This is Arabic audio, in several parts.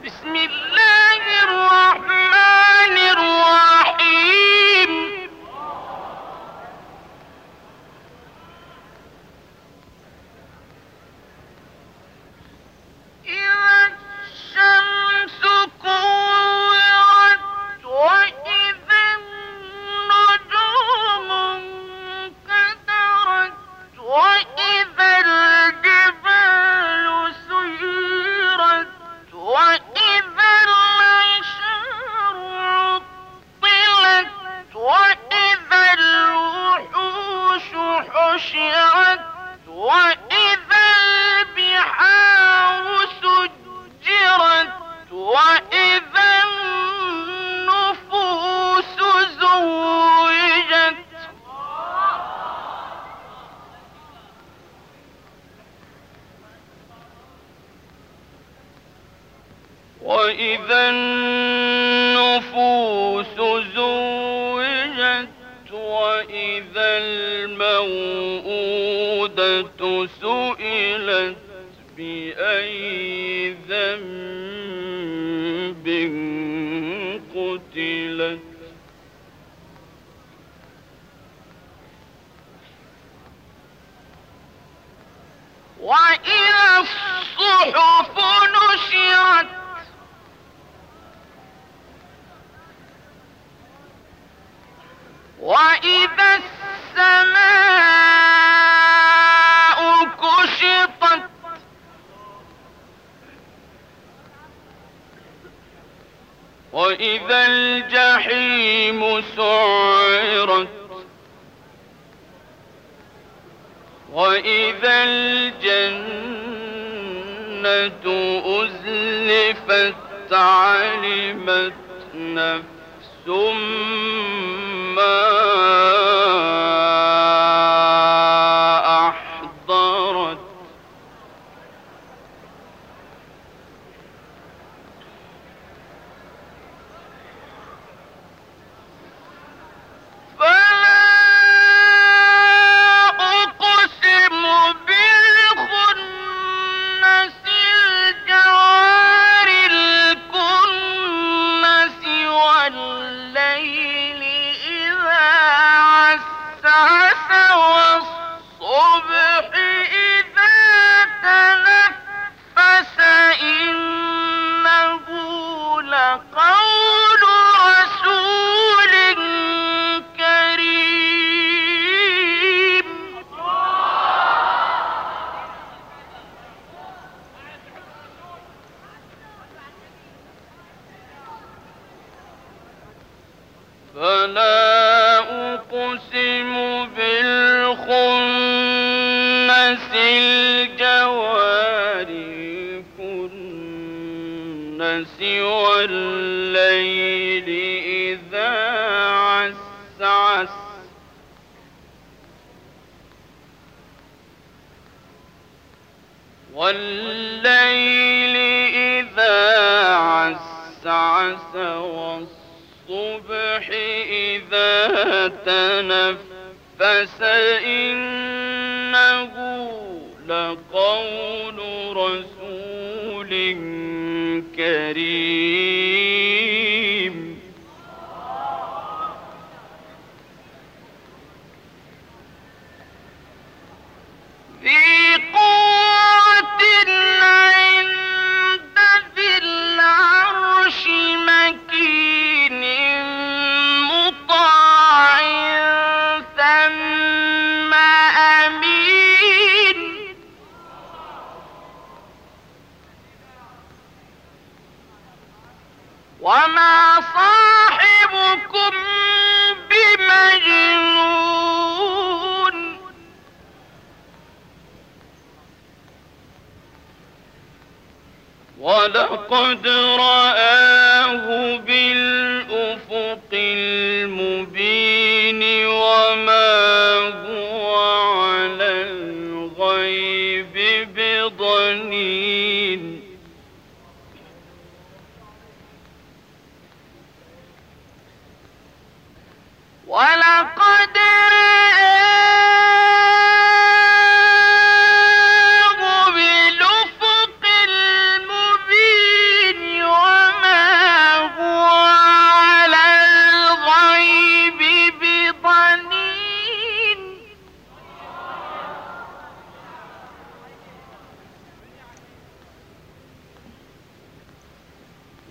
بسم الله الرحمن الرحيم. إذا الشمس كورت وإذا النجوم انكدرت وإذا الجبال سيرت وإذا العشار عطلت وإذا الوحوش حشرت وإذا البحار سجرت وإذا النفوس زوجت وإذا النفوس زوجت وإذا الموءودة سئلت بأي ذنب قتلت وإذا الصحف نشرت وإذا السماء كشطت وإذا الجحيم سعرت وإذا الجنة أزلفت علمت نفس ما أحضرت فلا أقسم بالخنس الجوار الكنس والليل إذا عسعس والصبح إذا تنفس إنه لقول رسول كريم. فلا أقسم بالخنس الجوار الكنس والليل إذا عسعس والليل إذا عسعس والصبح إذا تنفس إنه لقول رسول كريم. ذي قوة عند ذي العرش مكين مطاع ثم أمين. وما صاحبكم بمجنون ولقد رآه بالأفق المبين وما هو على الغيب بضنين. ولقد رآه بالأفق المبين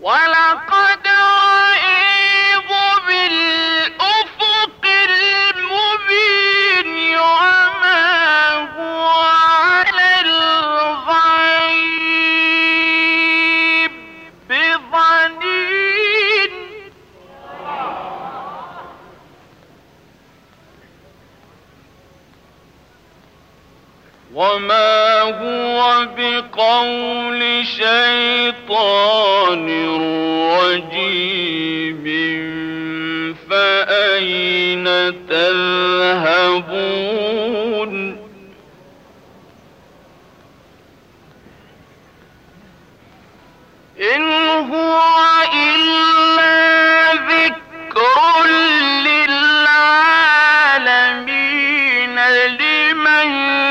ولقد رآه بالأفق المبين وما هو على الغيب بضنين وما هو بقول شيطان رجيم فأين تذهبون إن هو إلا ذكر للعالمين لمن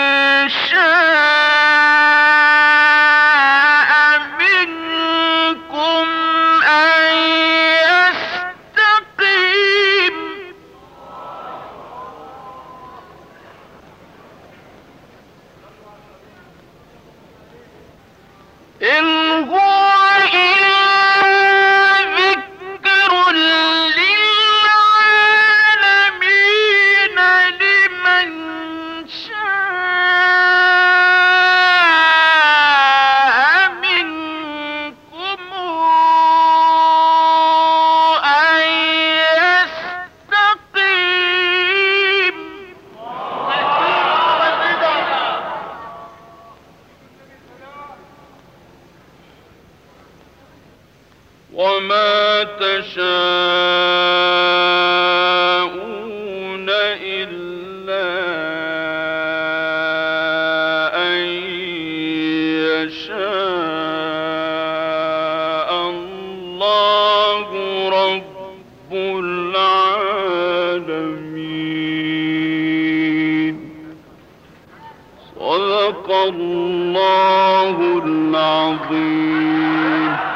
شاء منكم أن يستقيم إن هو وما تشاءون إلا أن يشاء الله رب العالمين صدق الله العظيم.